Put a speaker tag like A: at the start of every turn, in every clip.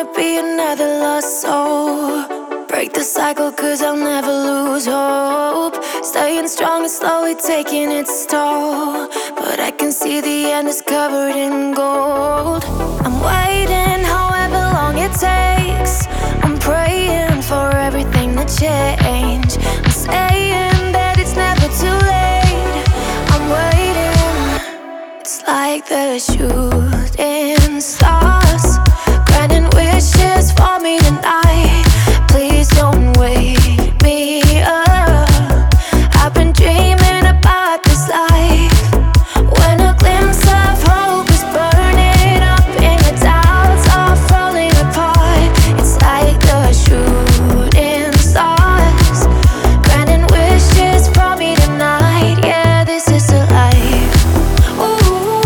A: wanna be another lost soul. Break the cycle cause I'll never lose hope. Staying strong and slowly taking its toll, but I can see the end is covered in gold. I'm waiting however long it takes. I'm praying for everything to change. I'm saying that it's never too late. I'm waiting. It's like the shooting stars, granting wishes for me tonight. Please don't wake me up. I've been dreaming about this life. When a glimpse of hope is burning up and your doubts are falling apart. It's like the shooting stars, granting wishes for me tonight. Yeah, this is a life. Ooh,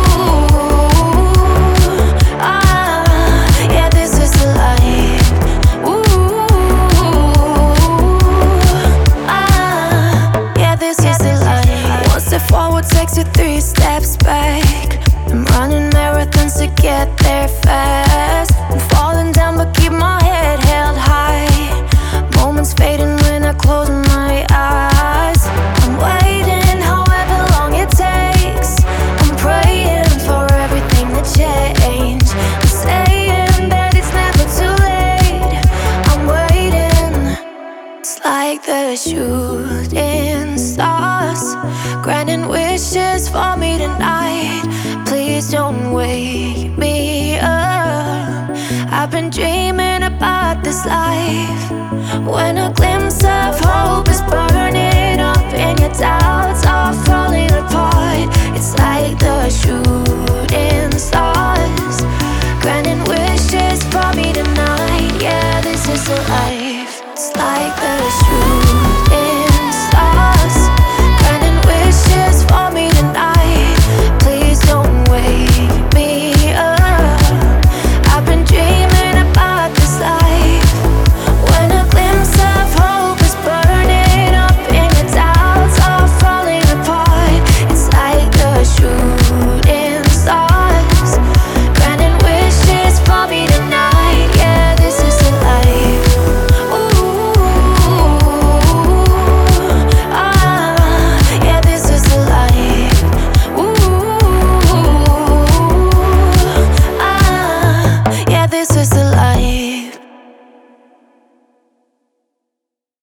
A: yeah, this is a life. Yeah, this is a life. One step forward takes you 3 steps back. I'm running marathons to get there fast. I'm falling down but keep my head held high. Moments fading when I close my eyes. I'm waiting however long it takes. I'm praying for everything to change. I'm saying that it's never too late. I'm waiting. It's like the shooting stars, granting wishes for me tonight. Please don't wake me up. I've been dreaming about this life. When a glimpse of hope is burning up and your doubts are falling apart. It's like the shooting stars, granting